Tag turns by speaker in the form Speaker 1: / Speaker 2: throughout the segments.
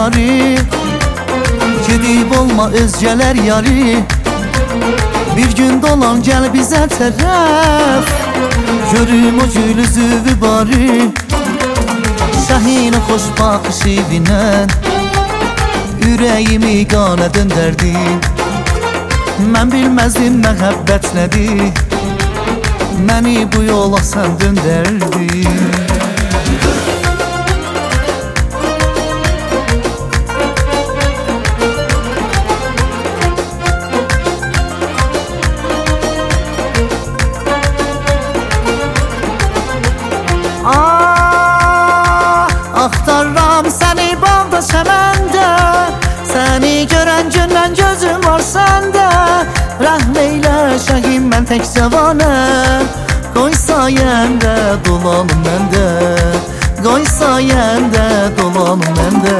Speaker 1: sarı, gedib olma özgələr yarı. Bir gün dolan gəl bizə tərəf, görüm o gül üzüvü barı. Şəhin xoş baxışı binən, ürəyimi qana döndərdi. Mən bilməzdim məhəbbət nədir, məni bu yola sən döndərdi. Axtarram səni bağda çəməndə, səni görən gündən gözüm var səndə. Rəhm eylə şəhim mən tək cavanəm, qoy sayəndə dolanım məndə, qoy sayəndə dolanım məndə.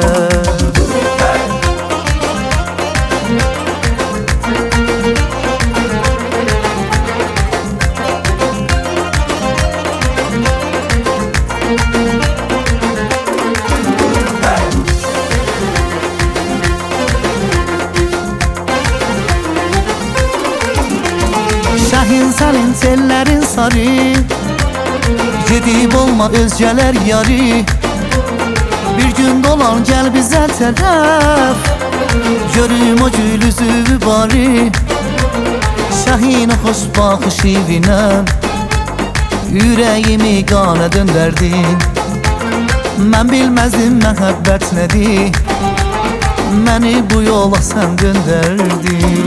Speaker 1: Şəhin sənin tellərin sarı, gedib olma özgələr yarı. Bir gün dolan gəl bizə tərəf, görüm o gül üzüvü barı. Şəhin xoş baxışı binən, ürəyimi qana döndərdin. Mən bilməzdim məhəbbət nədir, məni bu yola sən döndərdin.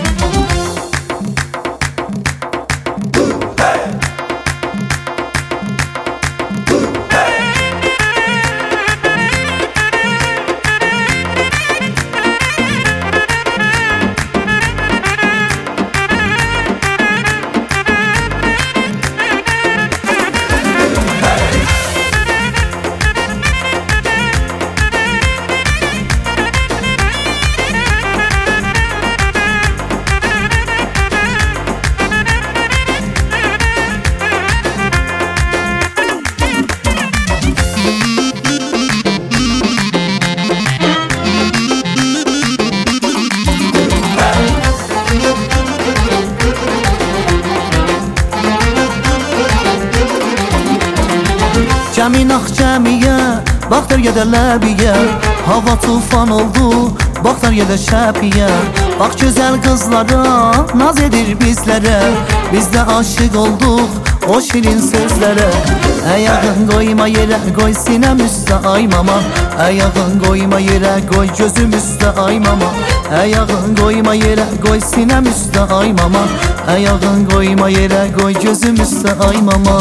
Speaker 1: Cəmin ax cəmiyə, baxdır gedə ləbiyə. Hava tufan oldu, baxdır gedə şəpiyə. Bax gözəl qızlara, naz edir bizlərə. Biz də aşıq olduq o şirin sözlərə. Əyağın qoyma yerə, qoy sinəm üstə ay mama. Əyağın qoyma yerə, qoy gözüm üstə ay mama. Əyağın qoyma yerə, qoy sinəm üstə ay mama. Əyağın qoyma yerə, qoy gözüm üstə ay mama.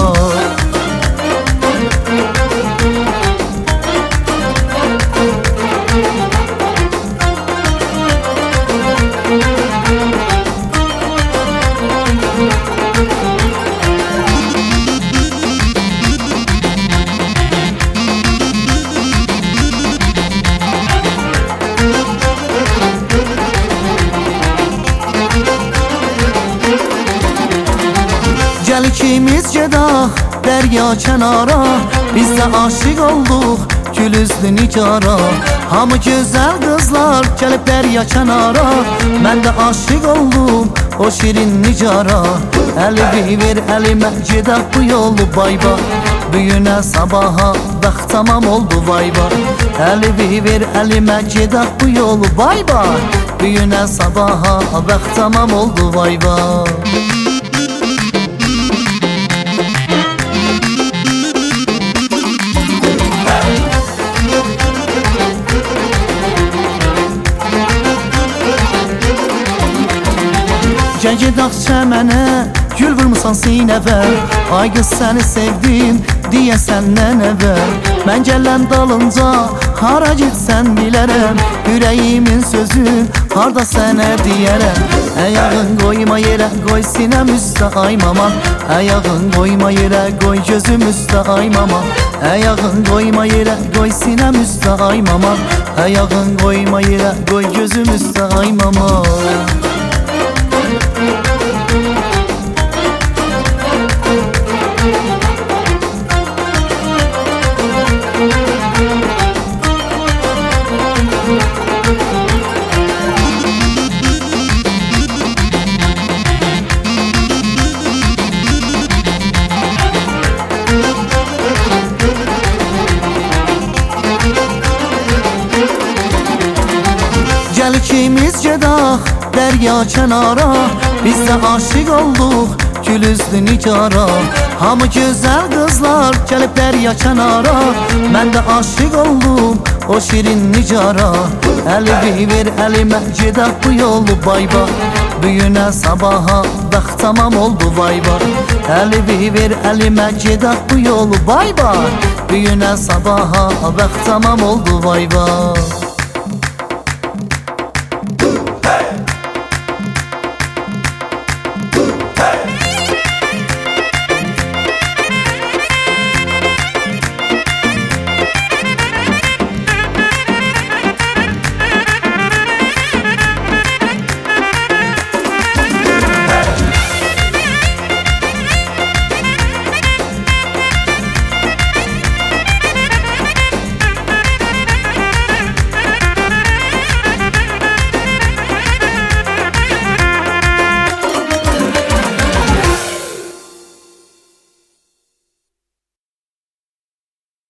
Speaker 1: Gəl ikimiz gedək dərya kənara, biz də aşıq olduq gül üzlü nicara. Hamı gözəl qızlar gəlib dərya kənara, mən də aşıq oldum o şirin nicara. Əli ver əlimə gedək bu yolu bayba, büyünə sabaha vaxt tamam oldu vayba. Əli ver əlimə gedək bu yolu bayba, büyünə sabaha vaxt tamam oldu vayba. Gəl gedək çəmənə, gül vurmusan sinəvə. Ay qız səni sevdim, deyəsən nənəvə. Mən gələn dalınca, hara getsən bilərəm. Ürəyimin sözün, harda sənə deyərəm. Əyağın qoyma yerə, qoy sinəm üstə ay mama. Əyağın qoyma yerə, qoy gözüm üstə ay mama. Əyağın qoyma yerə, qoy sinəm üstə ay mama. Əyağın qoyma yerə, qoy gözüm üstə ay mama. Biz gedək dərya kənara, biz də aşiq olduq gül üzlü nicara. Hamı gözəl qızlar gəlib dərya kənara, mən də aşiq oldum o şirin nicara. Əlimi ver əlimə, gedək bu yolu bay bay, büyünə sabaha vaxt tamam oldu vay vay. Əlimi ver əlimə, gedək bu yolu bay bay, büyünə sabaha vaxt tamam oldu vay vay.